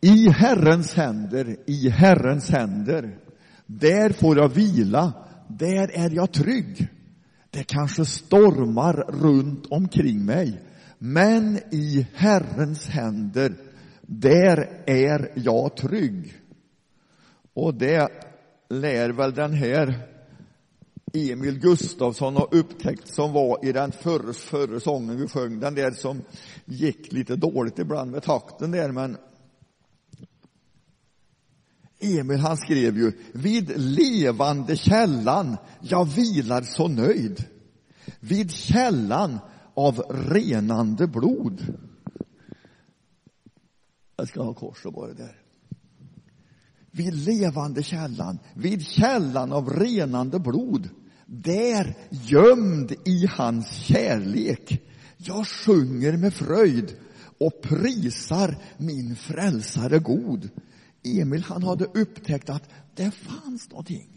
I Herrens händer, där får jag vila, där är jag trygg. Det kanske stormar runt omkring mig, men i Herrens händer, där är jag trygg. Och det lär väl den här Emil Gustafsson har upptäckt, som var i den förra sången vi sjöng, den där som gick lite dåligt ibland med takten där, men Emil han skrev ju: vid levande källan jag vilar så nöjd, vid källan av renande blod. Jag ska ha kors och bara där. Vid levande källan, vid källan av renande blod, där gömd i hans kärlek, jag sjunger med fröjd och prisar min frälsare god. Emil han hade upptäckt att det fanns någonting.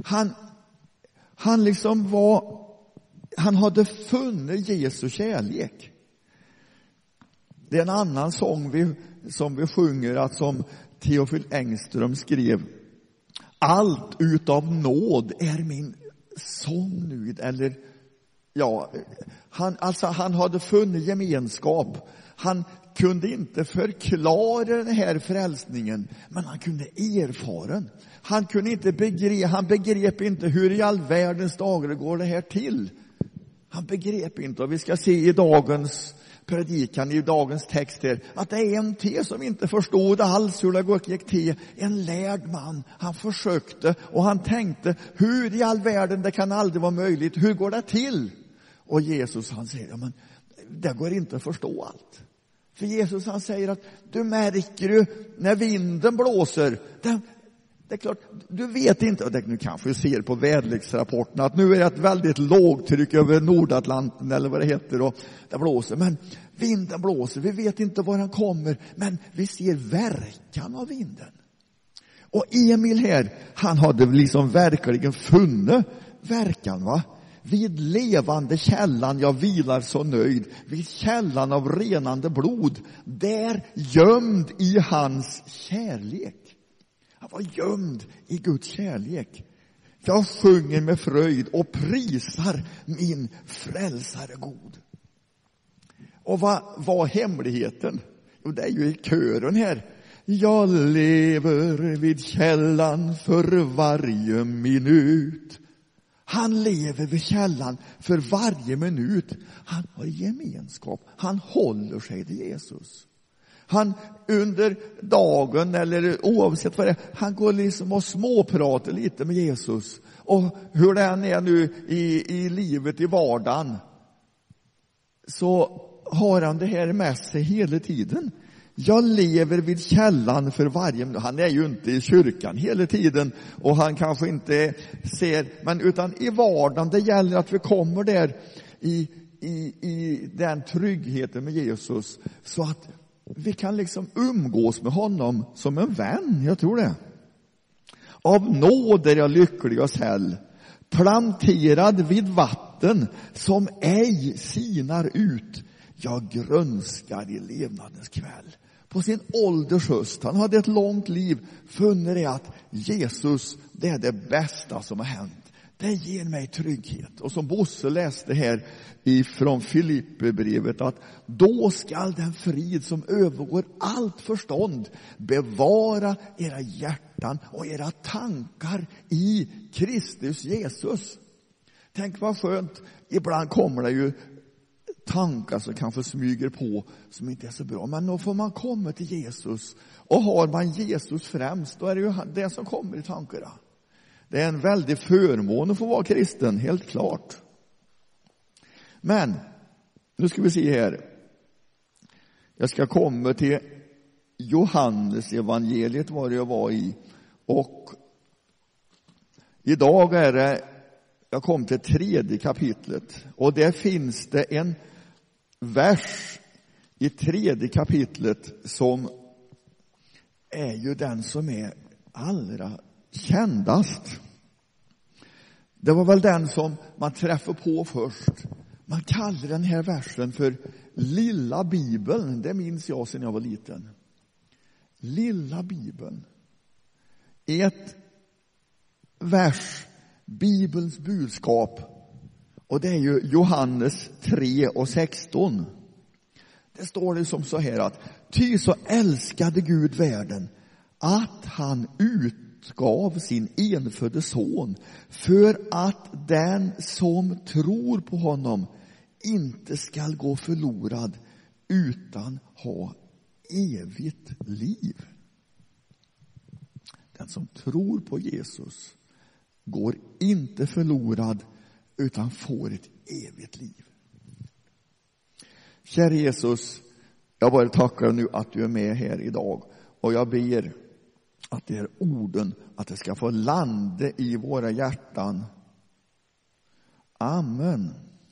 Han hade funnit Jesu kärlek. Det är en annan sång som vi sjunger, att som Theofil Engström skrev: allt utav nåd är min sång nu. Eller ja, han hade funnit gemenskap. Han kunde inte förklara den här frälsningen, men han kunde erfara. Han begrep inte hur i all världens dagar går det här till. Han begrep inte, och vi ska se i dagens predikan, i dagens text här, att det är en till som inte förstod alls hur det gick till. En lärd man, han försökte och han tänkte, hur i all världen, det kan aldrig vara möjligt, hur går det till? Och Jesus han säger, men det går inte att förstå allt. För Jesus han säger att du märker ju när vinden blåser, det är klart, du vet inte, och nu kanske du ser på väderleksrapporten att nu är det ett väldigt lågtryck över Nordatlanten eller vad det heter, och det blåser, men vinden blåser, vi vet inte var den kommer, men vi ser verkan av vinden. Och Emil här, han hade liksom verkligen funnit verkan, va? Vid levande källan jag vilar så nöjd, vid källan av renande blod, där gömd i hans kärlek. Han var gömd i Guds kärlek. Jag sjunger med fröjd och prisar min frälsare god. Och vad var hemligheten? Jo, det är ju i kören här. Jag lever vid källan för varje minut. Han lever vid källan för varje minut. Han har gemenskap. Han håller sig till Jesus. Han under dagen eller oavsett vad det är, han går liksom och småpratar lite med Jesus. Och hur det än är nu i livet, i vardagen, så har han det här med sig hela tiden. Jag lever vid källan för varje minut. Han är ju inte i kyrkan hela tiden och han kanske inte ser, men utan i vardagen, det gäller att vi kommer där i den tryggheten med Jesus, så att vi kan liksom umgås med honom som en vän, jag tror det. Av nåd är jag lycklig och säll, planterad vid vatten som ej sinar ut. Jag grönskar i levnadens kväll. På sin ålders höst, han hade ett långt liv, funnit det att Jesus, det är det bästa som har hänt. Det ger mig trygghet. Och som Bosse läste här ifrån Filipperbrevet, att då skall den frid som övergår allt förstånd bevara era hjärtan och era tankar i Kristus Jesus. Tänk vad skönt. Ibland kommer det ju tankar som kanske smyger på som inte är så bra. Men då får man komma till Jesus. Och har man Jesus främst, då är det ju det som kommer i tankarna. Det är en väldig förmån att få vara kristen, helt klart. Men, nu ska vi se här. Jag ska komma till Johannes evangeliet, var jag var i. Och idag är det, jag kom till 3:e kapitlet. Och där finns det en vers i 3:e kapitlet som är ju den som är allra kändast. Det var väl den som man träffade på först. Man kallar den här versen för lilla Bibeln. Det minns jag sedan jag var liten. lilla Bibeln. Ett vers, Bibelns budskap. Och det är ju Johannes 3:16. Det står det som så här att ty så älskade Gud världen att han utgav sin enfödde son för att den som tror på honom inte skall gå förlorad utan ha evigt liv. Den som tror på Jesus går inte förlorad utan får ett evigt liv. Kära Jesus, jag bara tackar nu att du är med här idag. Och jag ber att det är orden, att det ska få landa i våra hjärtan. Amen.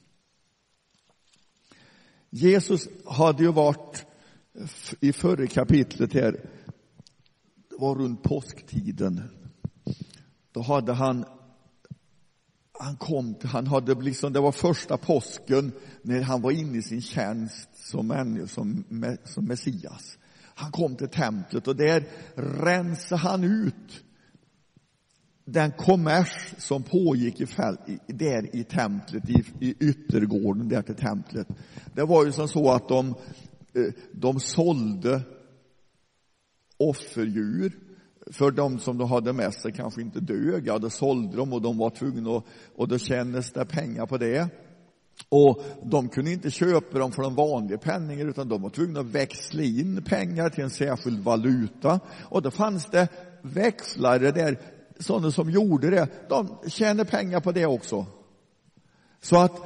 Jesus hade ju varit i förra kapitlet här, det var runt påsktiden. Då hade han hade liksom, det var första påsken när han var inne i sin tjänst som Messias. Han kom till templet och där rensade han ut den kommers som pågick där i templet, i yttergården där till templet. Det var ju som så att de sålde offerdjur för de som de hade med sig kanske inte dög. Ja, då sålde de och de var tvungna och då tjänades det pengar på det. Och de kunde inte köpa dem för de vanliga penningar utan de var tvungna att växla in pengar till en särskild valuta. Och då fanns det växlare där, sådana som gjorde det. De tjänade pengar på det också. Så att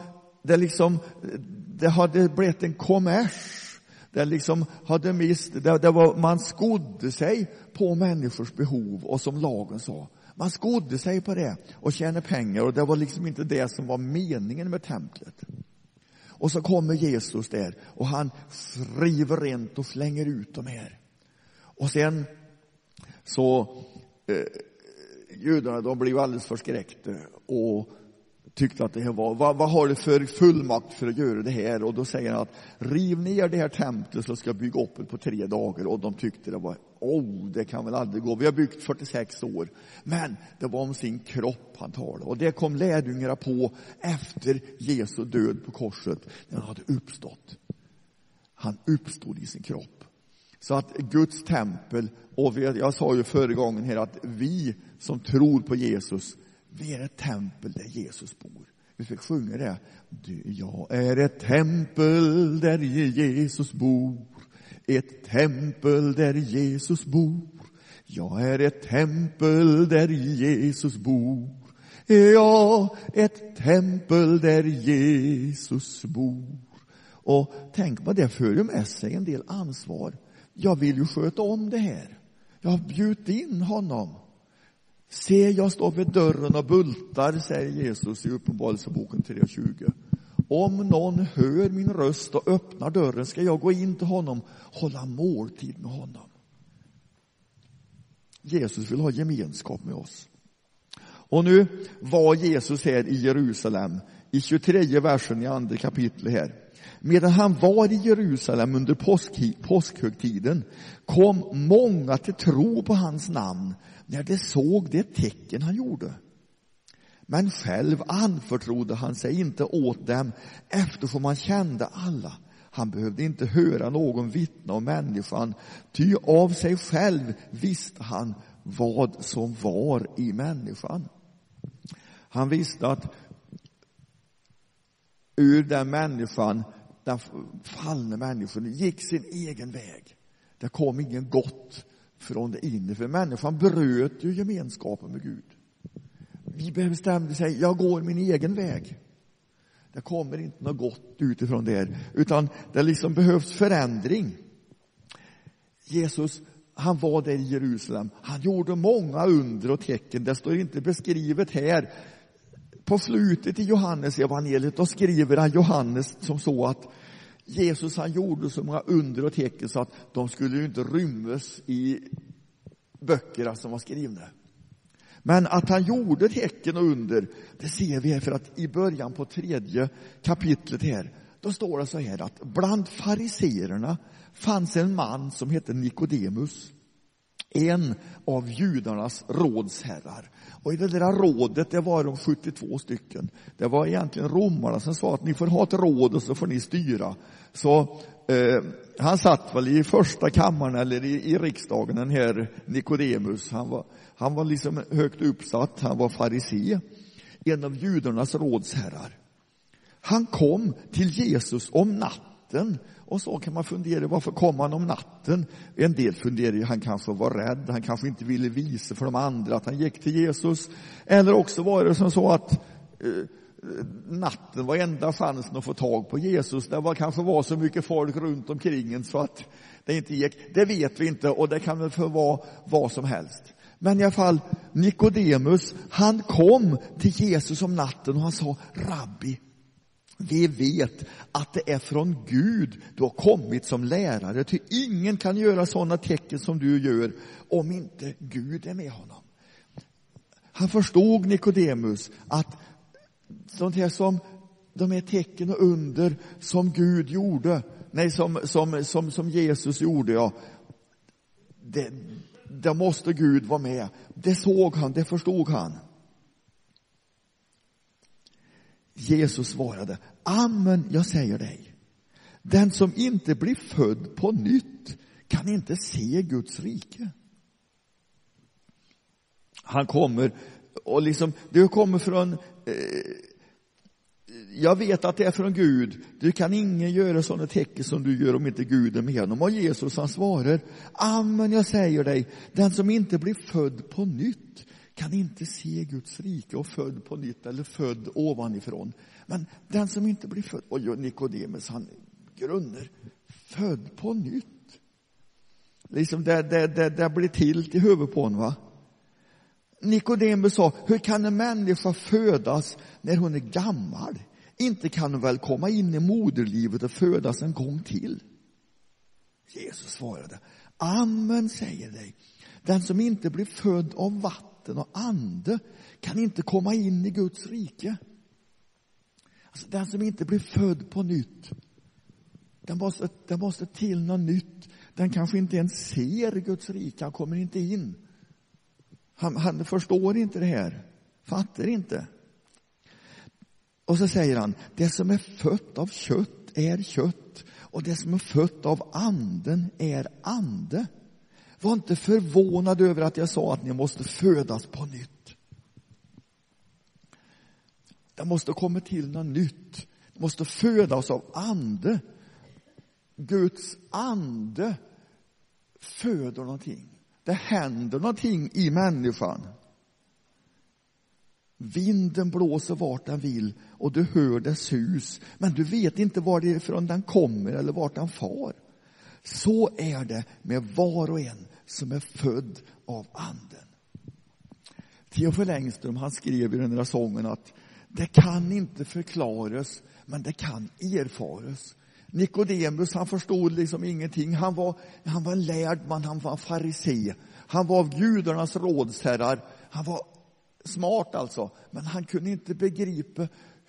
det hade blivit en kommers. Det liksom hade man skodde sig på människors behov och som lagen sa. Man skodde sig på det och tjänade pengar och det var liksom inte det som var meningen med templet. Och så kommer Jesus där och han river rent och slänger ut dem här. Och sen så judarna, de blev alldeles förskräckta och tyckte att det här var, vad har du för fullmakt för att göra det här? Och då säger han att riv ner det här templet så ska bygga upp det på 3 dagar. Och de tyckte det var, det kan väl aldrig gå. Vi har byggt 46 år. Men det var om sin kropp han talade. Och det kom lärjungarna på efter Jesu död på korset. När han hade uppstått. Han uppstod i sin kropp. Så att Guds tempel, och jag sa ju förra gången här att vi som tror på Jesus, vi är ett tempel där Jesus bor. Vi fick sjunga det. Jag är ett tempel där Jesus bor. Ett tempel där Jesus bor. Jag är ett tempel där Jesus bor. Ja, ett tempel där Jesus bor. Och tänk vad det för med sig en del ansvar. Jag vill ju sköta om det här. Jag har bjudit in honom. Se, jag står vid dörren och bultar, säger Jesus i Uppenbarelseboken 3:20. Om någon hör min röst och öppnar dörren ska jag gå in till honom, hålla måltid med honom. Jesus vill ha gemenskap med oss. Och nu var Jesus här i Jerusalem i 23 versen i andra kapitlet här. Medan han var i Jerusalem under påskhögtiden kom många till tro på hans namn när de såg det tecken han gjorde. Men själv anförtrodde han sig inte åt dem eftersom han kände alla. Han behövde inte höra någon vittna om människan, ty av sig själv visste han vad som var i människan. Han visste att ur den människan, den fallna människan, gick sin egen väg. Det kom ingen gott från det inre, för människan bröt ju gemenskapen med Gud. Vi bestämde sig, jag går min egen väg. Det kommer inte något gott utifrån det, utan det liksom behövs förändring. Jesus, han var där i Jerusalem. Han gjorde många under och tecken. Det står inte beskrivet här. På slutet i Johannes evangeliet då skriver han Johannes som så att Jesus, han gjorde så många under och tecken så att de skulle ju inte rymmas i böckerna som var skrivna. Men att han gjorde tecken och under, det ser vi här, för att i början på 3:e kapitlet här, då står det så här att bland fariseerna fanns en man som hette Nikodemus. En av judarnas rådsherrar. Och i det där rådet, det var de 72 stycken. Det var egentligen romarna som sa att ni får ha ett råd och så får ni styra. Så han satt väl i första kammaren eller i riksdagen, den här Nikodemus. Han var liksom högt uppsatt, han var farisé. En av judarnas rådsherrar. Han kom till Jesus om natten. Och så kan man fundera, varför kom han om natten? En del funderar, han kanske var rädd. Han kanske inte ville visa för de andra att han gick till Jesus. Eller också var det som så att natten var enda chansen att få tag på Jesus. Det kanske var så mycket folk runt omkring en så att det inte gick. Det vet vi inte, och det kan väl för vara vad som helst. Men i alla fall, Nikodemus, han kom till Jesus om natten och han sa: Rabbi, vi vet att det är från Gud du har kommit som lärare. Ty ingen kan göra sådana tecken som du gör om inte Gud är med honom. Han förstod, Nikodemus, att sånt här som de här tecken och under som Gud gjorde, som Jesus gjorde, ja, det måste Gud vara med. Det såg han, det förstod han. Jesus svarade: Amen, jag säger dig, den som inte blir född på nytt kan inte se Guds rike. Han kommer och liksom, du kommer från jag vet att det är från Gud. Du kan ingen göra sådana tecken som du gör om inte Gud är med honom. Och Jesus, han svarar: Amen, jag säger dig, den som inte blir född på nytt kan inte se Guds rike. Och född på nytt eller född ovanifrån. Men den som inte blir född, och Nikodemus, han grunnar, född på nytt. Liksom det blir till huvudet på honom, va? Nikodemus sa: hur kan en människa födas när hon är gammal? Inte kan hon väl komma in i moderlivet och födas en gång till? Jesus svarade: Amen, säger dig, den som inte blir född av vatten och ande kan inte komma in i Guds rike. Alltså, den som inte blir född på nytt, det måste till något nytt. Den kanske inte ens ser Guds rike, han kommer inte in. Han förstår inte det här, fattar inte. Och så säger han: det som är fött av kött är kött, och det som är fött av anden är ande. Var inte förvånad över att jag sa att ni måste födas på nytt. Det måste komma till något nytt. Det måste födas av ande. Guds ande föder någonting. Det händer någonting i människan. Vinden blåser vart den vill och du hör dess sus, men du vet inte varifrån den kommer eller vart den far. Så är det med var och en som är född av anden. Theophil Engström, han skrev i den här sången att det kan inte förklaras, men det kan erfaras. Nikodemus, han förstod liksom ingenting. Han var en lärd man, han var farisé. Han var av judarnas rådsherrar. Han var smart alltså, men han kunde inte begripa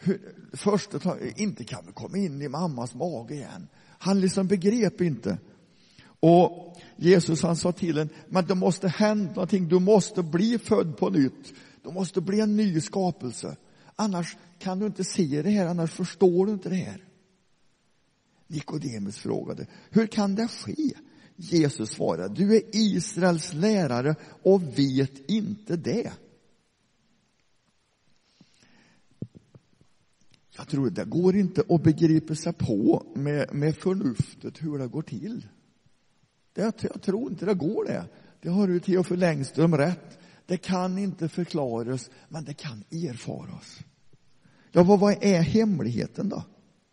inte kan vi komma in i mammas mage igen. Han liksom begrep inte. Och Jesus, han sa till en: men det måste hända någonting, du måste bli född på nytt. Du måste bli en ny skapelse. Annars kan du inte se det här, annars förstår du inte det här. Nikodemus frågade: hur kan det ske? Jesus svarade: du är Israels lärare och vet inte det. Jag tror det går inte att begripa sig på med förnuftet hur det går till. Jag tror inte det går det. Det har ju Theophil Engström rätt. Det kan inte förklaras, men det kan erfaras. Ja, vad är hemligheten då?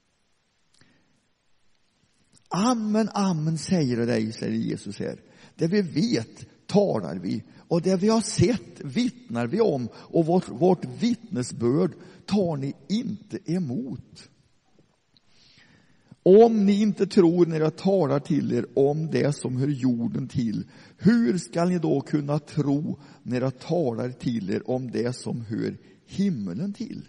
Amen, amen säger dig, säger Jesus här. Det vi vet talar vi, och det vi har sett vittnar vi om, och vårt vittnesbörd tar ni inte emot. Om ni inte tror när jag talar till er om det som hör jorden till, hur ska ni då kunna tro när jag talar till er om det som hör himlen till?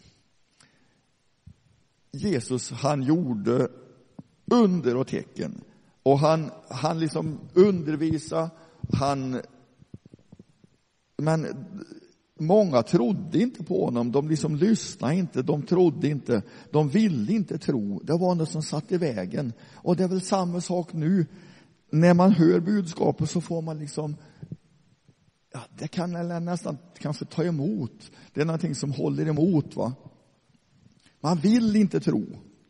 Jesus, han gjorde under och tecken. Och han liksom undervisade, men många trodde inte på honom. De liksom lyssnade inte, de trodde inte, de ville inte tro. Det var något som satt i vägen. Och det är väl samma sak nu. När man hör budskapet så får man liksom, ja, det kan nästan kanske ta emot. Det är någonting som håller emot, va. Man vill inte tro.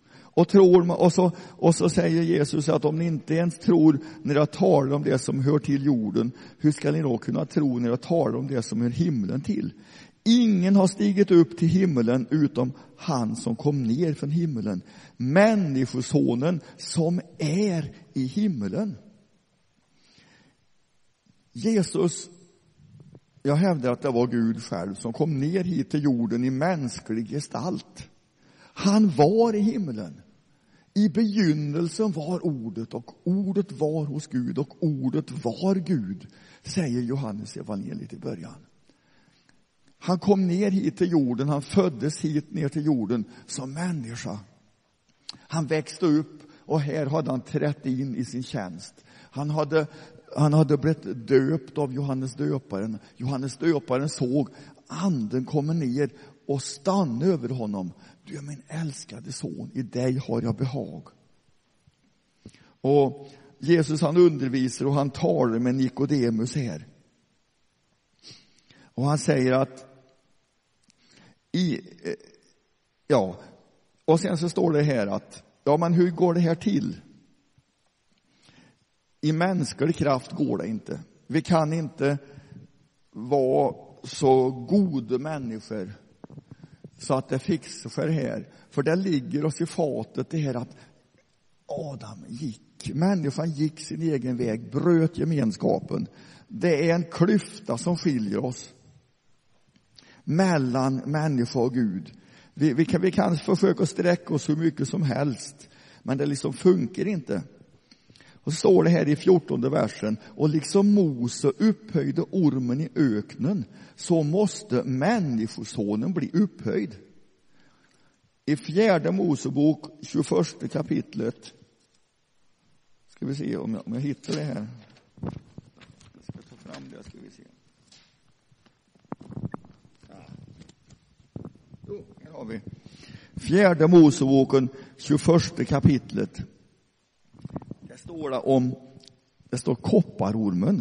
Och så säger Jesus att om ni inte ens tror när jag talar om det som hör till jorden, hur ska ni då kunna tro när jag talar om det som hör himlen till? Ingen har stigit upp till himlen utom han som kom ner från himlen. Människosonen som är i himlen. Jesus, jag hävdar att det var Gud själv som kom ner hit till jorden i mänsklig gestalt. Han var i himlen. I begynnelsen var ordet, och ordet var hos Gud, och ordet var Gud, säger Johannes evangeliet i början. Han kom ner hit till jorden, han föddes hit ner till jorden som människa. Han växte upp och här hade han trätt in i sin tjänst. Han hade blivit döpt av Johannes döparen. Johannes döparen såg anden komma ner och stanna över honom. Du är min älskade son, i dig har jag behag. Och Jesus, han undervisar och han talar med Nikodemus här. Och han säger att och sen så står det här att men hur går det här till? I mänsklig kraft går det inte. Vi kan inte vara så goda människor så att det fixar sig här. För det ligger oss i fatet det här att människan gick sin egen väg, bröt gemenskapen. Det är en klyfta som skiljer oss mellan människa och Gud. Vi kan försöka sträcka oss hur mycket som helst, men det liksom funkar inte. Och så står det här i 14:e versen: och liksom Mose upphöjde ormen i öknen, så måste människosonen bli upphöjd. I 4:e Mosebok 21 kapitlet, ska vi se om jag hittar det här. Jag ska ta fram det, ska vi se. Här har vi 4:e Moseboken 21 kapitlet. Det står kopparormen.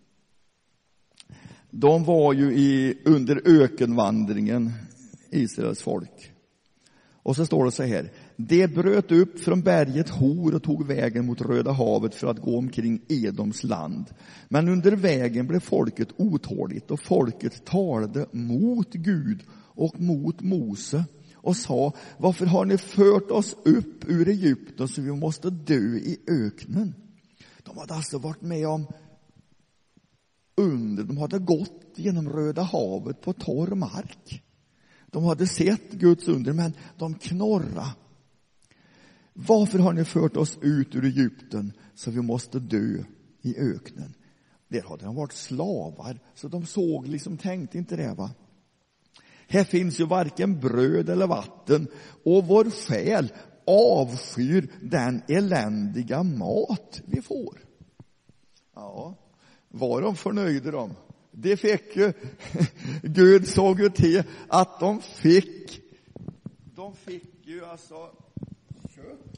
De var ju under ökenvandringen, Israels folk. Och så står det så här: det bröt upp från berget Hor och tog vägen mot Röda havet för att gå omkring Edoms land. Men under vägen blev folket otåligt, och folket talade mot Gud och mot Mose och sa: varför har ni fört oss upp ur Egypten så vi måste dö i öknen? De hade alltså varit med om under. De hade gått genom Röda havet på torr mark. De hade sett Guds under, men de knorrade. Varför har ni fört oss ut ur Egypten så vi måste dö i öknen? Där hade de varit slavar, så de tänkte inte det, va? Här finns ju varken bröd eller vatten, och vår själ avskyr den eländiga mat vi får. Ja, var de förnöjda de? Det fick ju, Gud såg ju till att de fick ju alltså kött.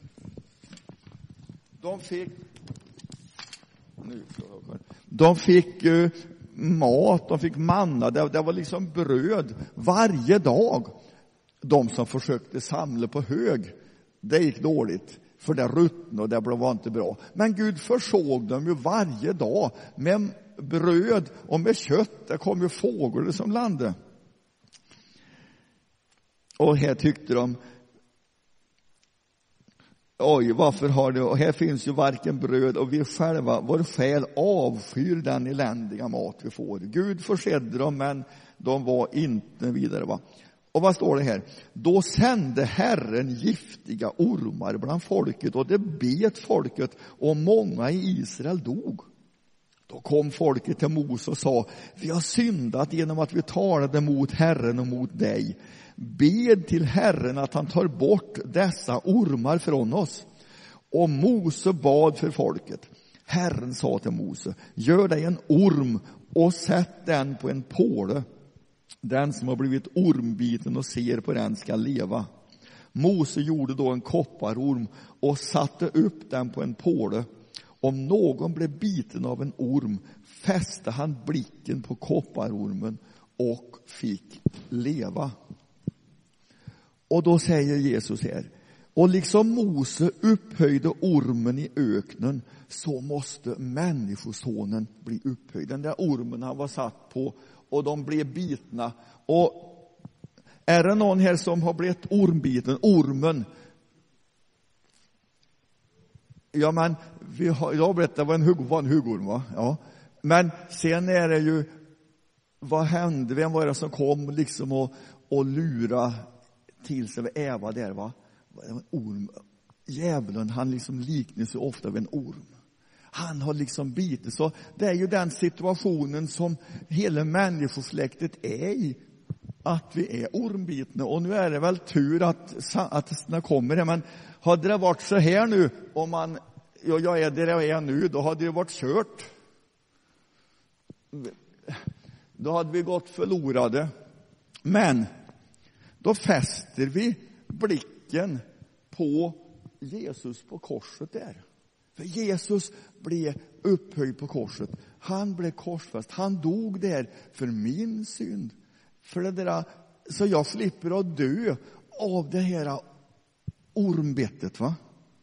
De fick ju mat, de fick manna, det var liksom bröd varje dag. De som försökte samla på hög, det gick dåligt, för det ruttnade och det var inte bra. Men Gud försåg dem ju varje dag med bröd och med kött. Det kom ju fåglar som landade. Och här tyckte de, varför har det, och här finns ju varken bröd, och vi själva, vår själ avskyr den eländiga mat vi får. Gud försedde dem, men de var inte vidare, va? Och vad står det här? Då sände Herren giftiga ormar bland folket, och det bet folket, och många i Israel dog. Då kom folket till Mose och sa: vi har syndat genom att vi talade mot Herren och mot dig. Bed till Herren att han tar bort dessa ormar från oss. Och Mose bad för folket. Herren sa till Mose, gör dig en orm och sätt den på en påle. Den som har blivit ormbiten och ser på den ska leva. Mose gjorde då en kopparorm och satte upp den på en påle. Om någon blev biten av en orm fäste han blicken på kopparormen och fick leva. Och då säger Jesus här, och liksom Mose upphöjde ormen i öknen, så måste människosonen bli upphöjd. Den där ormen han var satt på, och de blev bitna. Och är det någon här som har blivit ormbiten? Ormen. Ja, men jag berättade vad en huggorm var. Ja. Men sen är det ju, vad hände? Vem var det som kom liksom och lura till sig Eva där, va? En orm. Djävulen, han liksom liknar sig ofta vid en orm. Han har liksom bitit. Så det är ju den situationen som hela människosläktet är i. Att vi är ormbitna. Och nu är det väl tur att det kommer det. Men hade det varit så här nu, om man, jag är där jag är nu, då hade det varit kört. Då hade vi gått förlorade. Men då fäster vi blicken på Jesus på korset där. För Jesus blev upphöjd på korset. Han blev korsfäst. Han dog där för min synd. För det där, så jag slipper att dö av det här ormbettet, va?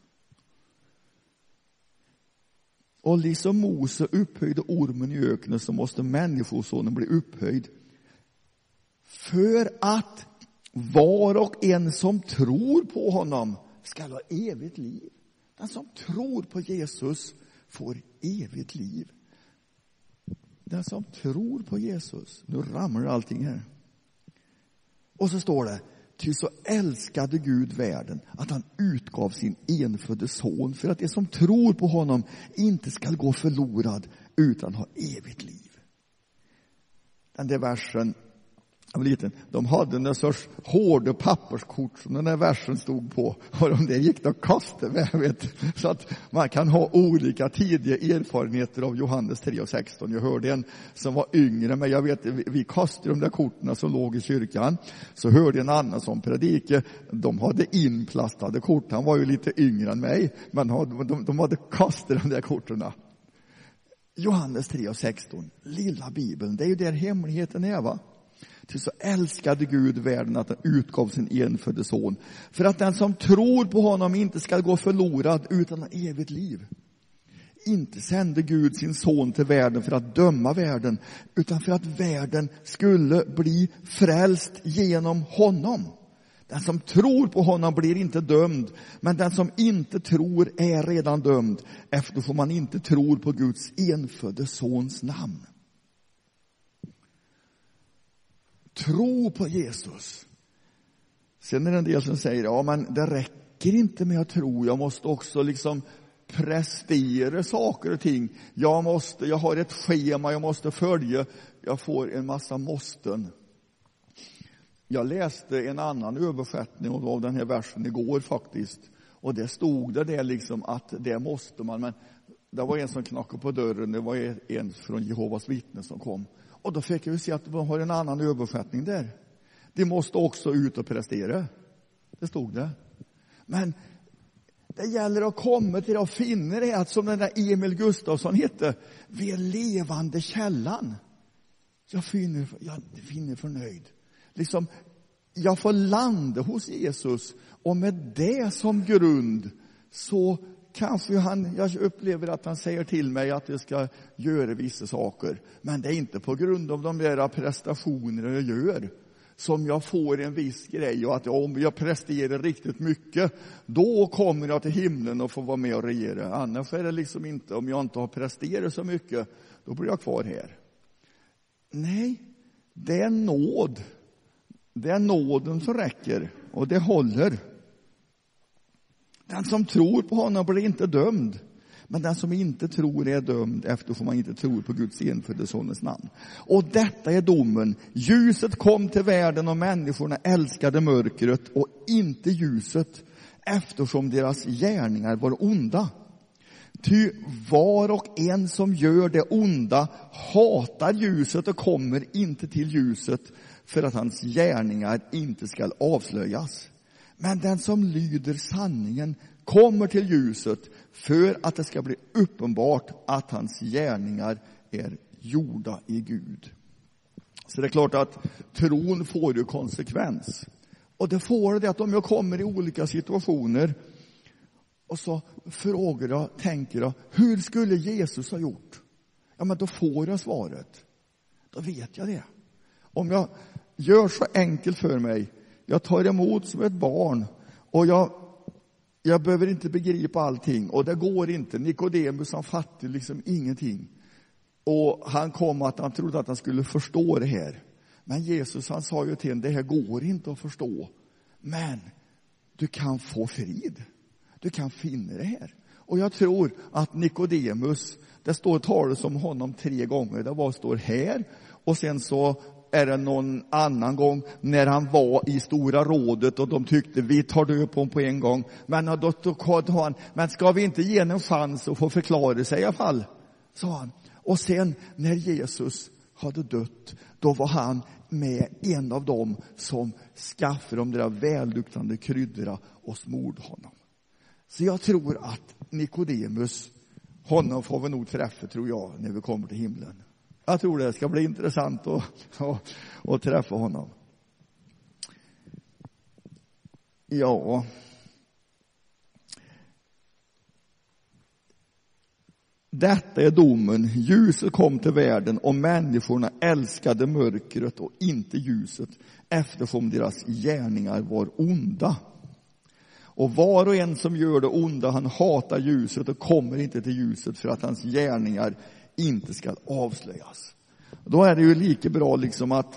Och liksom Mose upphöjde ormen i öknen, så måste människosonen bli upphöjd. För att var och en som tror på honom ska ha evigt liv. Den som tror på Jesus får evigt liv. Den som tror på Jesus. Nu ramlar allting här. Och så står det, ty så älskade Gud världen att han utgav sin enfödde son för att det som tror på honom inte ska gå förlorad utan ha evigt liv. Den där versen, jag var liten, de hade en sorts hårda papperskort som den där versen stod på. Och de där gick de kastade med, vet. Så att man kan ha olika tidiga erfarenheter av Johannes 3:16. Jag hörde en som var yngre, men jag vet, vi kastade de där korten som låg i kyrkan. Så hörde en annan som predike. De hade inplastade kort. Han var ju lite yngre än mig, men de hade kastat de där korten. Johannes 3:16, lilla Bibeln, det är ju där hemligheten är, va? Till så älskade Gud världen att han utgav sin enfödde son. För att den som tror på honom inte ska gå förlorad utan ha evigt liv. Inte sände Gud sin son till världen för att döma världen, utan för att världen skulle bli frälst genom honom. Den som tror på honom blir inte dömd, men den som inte tror är redan dömd, eftersom man inte tror på Guds enfödde sons namn. Tro på Jesus. Sen är det en del som säger, ja, men det räcker inte med att tro. Jag måste också liksom prestera saker och ting. Jag har ett schema jag måste följa. Jag får en massa måsten. Jag läste en annan översättning av den här versen igår faktiskt. Och det stod det liksom att det måste man. Men det var en som knackade på dörren. Det var en från Jehovas vittnen som kom. Och då fick jag se att de har en annan översättning där. De måste också ut och prestera. Det stod det. Men det gäller att komma till att finna det, att som den där Emil Gustafsson hette, vi är levande källan. Jag finner förnöjd. Liksom, jag får landa hos Jesus, och med det som grund så kanske jag upplever att han säger till mig att jag ska göra vissa saker. Men det är inte på grund av de där prestationer jag gör som jag får en viss grej. Och att om jag presterar riktigt mycket, då kommer jag till himlen och får vara med och regera. Annars är det liksom inte, om jag inte har presterat så mycket, då blir jag kvar här. Nej, det är nåd. Det är nåden som räcker, och det håller. Den som tror på honom blir inte dömd. Men den som inte tror är dömd, eftersom man inte tror på Guds enfödde sonens namn. Och detta är domen. Ljuset kom till världen och människorna älskade mörkret och inte ljuset, eftersom deras gärningar var onda. Ty var och en som gör det onda hatar ljuset och kommer inte till ljuset för att hans gärningar inte ska avslöjas. Men den som lyder sanningen kommer till ljuset för att det ska bli uppenbart att hans gärningar är gjorda i Gud. Så det är klart att tron får ju konsekvens. Och det får det att om jag kommer i olika situationer och så frågar jag, tänker jag, hur skulle Jesus ha gjort? Ja, men då får jag svaret. Då vet jag det. Om jag gör så enkelt för mig, jag tar emot som ett barn och jag behöver inte begripa allting och det går inte. Nikodemus, han fattar liksom ingenting. Och han kom att han trodde att han skulle förstå det här. Men Jesus, han sa ju till honom, det här går inte att förstå. Men du kan få frid. Du kan finna det här. Och jag tror att Nikodemus, det står talas om honom 3 gånger. Det var står här och sen så är det någon annan gång när han var i Stora rådet och de tyckte vi tar död på en gång. Men då han, men ska vi inte ge en chans att få förklara sig i alla fall, sa han. Och sen när Jesus hade dött, då var han med en av dem som skaffade de där välluktande kryddorna och smorde honom. Så jag tror att Nikodemus, honom får vi nog träffa, tror jag, när vi kommer till himlen. Jag tror det ska bli intressant att träffa honom. Ja. Detta är domen. Ljuset kom till världen och människorna älskade mörkret och inte ljuset eftersom deras gärningar var onda. Och var och en som gör det onda, han hatar ljuset och kommer inte till ljuset för att hans gärningar inte ska avslöjas. Då är det ju lika bra liksom att,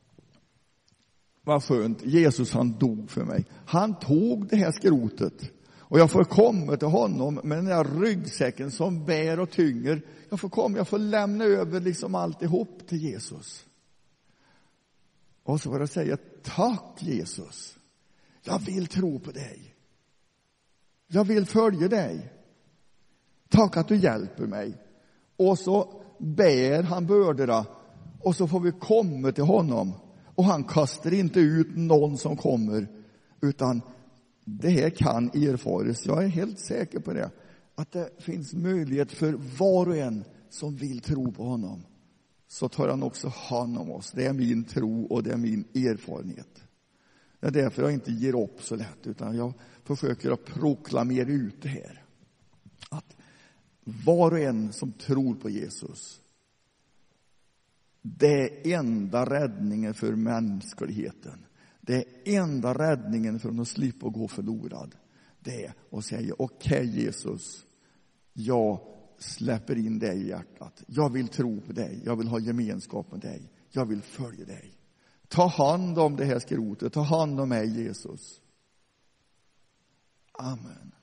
vad skönt, Jesus han dog för mig. Han tog det här skrotet. Och jag får komma till honom med den där ryggsäcken som bär och tynger. Jag får lämna över liksom alltihop till Jesus. Och så får jag säga, tack Jesus. Jag vill tro på dig. Jag vill följa dig. Tack att du hjälper mig. Och så bär han bördorna. Och så får vi komma till honom. Och han kastar inte ut någon som kommer. Utan det här kan erfaras. Jag är helt säker på det. Att det finns möjlighet för var och en som vill tro på honom. Så tar han också hand om oss. Det är min tro och det är min erfarenhet. Det är därför jag inte ger upp så lätt. Utan jag försöker att proklamera ut det här. Att var och en som tror på Jesus, det är enda räddningen för mänskligheten. Det är enda räddningen för att slippa gå förlorad. Det är att säga, okej Jesus, jag släpper in dig i hjärtat. Jag vill tro på dig. Jag vill ha gemenskap med dig. Jag vill följa dig. Ta hand om det här skrotet. Ta hand om mig Jesus. Amen.